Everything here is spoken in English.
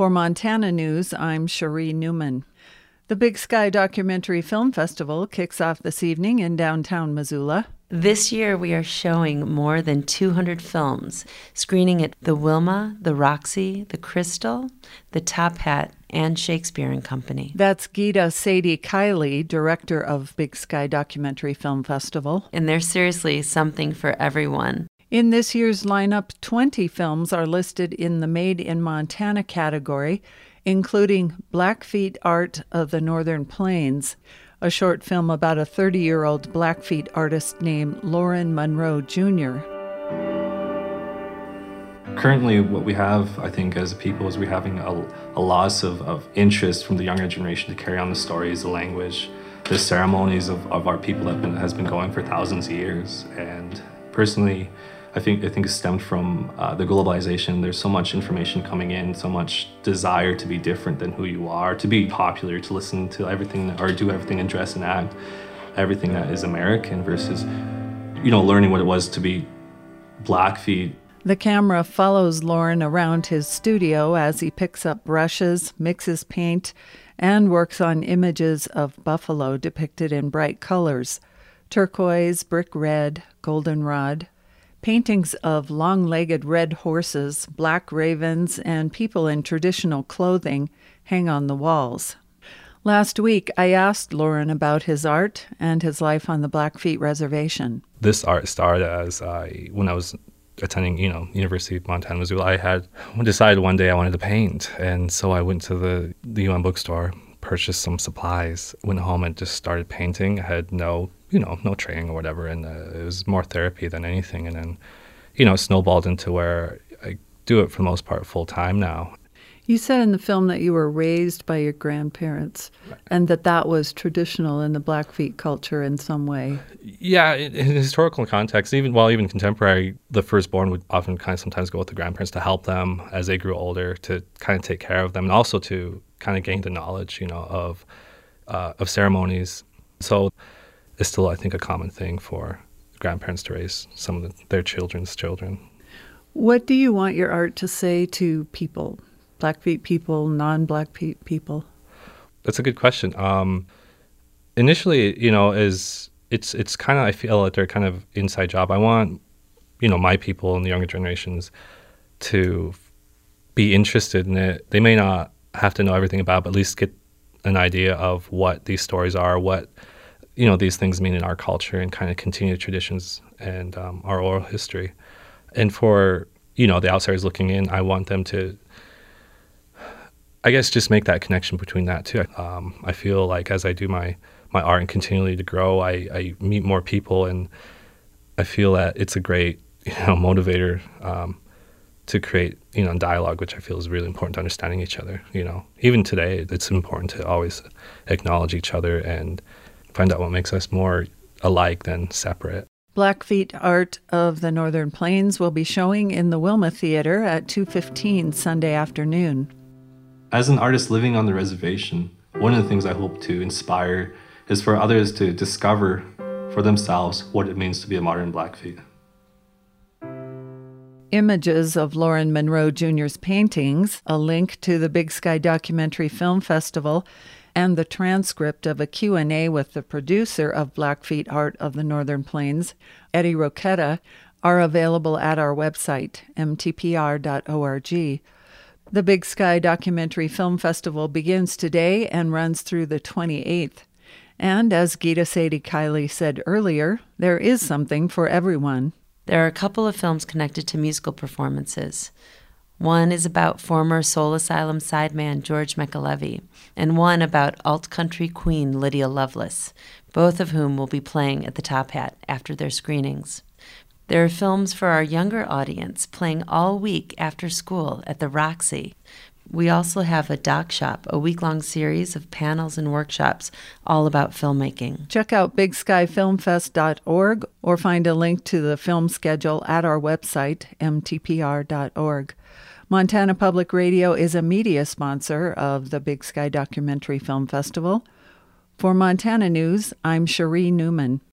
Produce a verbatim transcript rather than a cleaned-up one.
For Montana News, I'm Cherie Newman. The Big Sky Documentary Film Festival kicks off this evening in downtown Missoula. This year we are showing more than two hundred films, screening at the Wilma, the Roxy, the Crystal, the Top Hat, and Shakespeare and Company. That's Geeta Sadie Kiley, director of Big Sky Documentary Film Festival. And there's seriously something for everyone. In this year's lineup, twenty films are listed in the Made in Montana category, including Blackfeet Art of the Northern Plains, a short film about a thirty-year-old Blackfeet artist named Lauren Monroe Junior Currently, what we have, I think, as a people is we're having a, a loss of, of interest from the younger generation to carry on the stories, the language, the ceremonies of, of our people that been, has been going for thousands of years. And personally, I think I think it stemmed from uh, the globalization. There's so much information coming in, so much desire to be different than who you are, to be popular, to listen to everything or do everything and dress and act, everything that is American versus, you know, learning what it was to be Blackfeet. The camera follows Lauren around his studio as he picks up brushes, mixes paint, and works on images of buffalo depicted in bright colors: turquoise, brick red, goldenrod. Paintings of long-legged red horses, black ravens, and people in traditional clothing hang on the walls. Last week, I asked Lauren about his art and his life on the Blackfeet Reservation. This art started as I, when I was attending, you know, University of Montana, Missoula. I had decided one day I wanted to paint, and so I went to the, the U M bookstore, purchased some supplies, went home and just started painting. I had no, you know, no training or whatever, and uh, it was more therapy than anything. And then, you know, snowballed into where I do it for the most part full time now. You said in the film that you were raised by your grandparents, right, and that that was traditional in the Blackfeet culture in some way. Yeah, in, in historical context, even while even contemporary, the firstborn would often kind of sometimes go with the grandparents to help them as they grew older, to kind of take care of them, and also to kind of gain the knowledge, you know, of uh, of ceremonies. So it's still, I think, a common thing for grandparents to raise some of the, their children's children. What do you want your art to say to people? Blackfeet people, non-Blackfeet people? That's a good question. Um, initially, you know, is it's it's kind of, I feel like they're kind of inside job. I want, you know, my people and the younger generations to be interested in it. They may not have to know everything about it, but at least get an idea of what these stories are, what, you know, these things mean in our culture, and kind of continue traditions and um, our oral history. And for, you know, the outsiders looking in, I want them to, I guess, just make that connection between that too. Um, I feel like as I do my, my art and continually to grow, I, I meet more people, and I feel that it's a great, you know, motivator um, to create, you know, dialogue, which I feel is really important to understanding each other. You know, even today, it's important to always acknowledge each other and find out what makes us more alike than separate. Blackfeet Art of the Northern Plains will be showing in the Wilma Theater at two fifteen Sunday afternoon. As an artist living on the reservation, one of the things I hope to inspire is for others to discover for themselves what it means to be a modern Blackfeet. Images of Lauren Monroe Junior's paintings, a link to the Big Sky Documentary Film Festival, and the transcript of a Q and A with the producer of Blackfeet Art of the Northern Plains, Eddie Roquetta, are available at our website, m t p r dot org. The Big Sky Documentary Film Festival begins today and runs through the twenty-eighth. And as Geeta Sadie Kiley said earlier, there is something for everyone. There are a couple of films connected to musical performances. One is about former Soul Asylum sideman George McAlevey, and one about alt-country queen Lydia Lovelace, both of whom will be playing at the Top Hat after their screenings. There are films for our younger audience playing all week after school at the Roxy. We also have a doc shop, a week-long series of panels and workshops all about filmmaking. Check out big sky film fest dot org or find a link to the film schedule at our website, m t p r dot org. Montana Public Radio is a media sponsor of the Big Sky Documentary Film Festival. For Montana News, I'm Cherie Newman.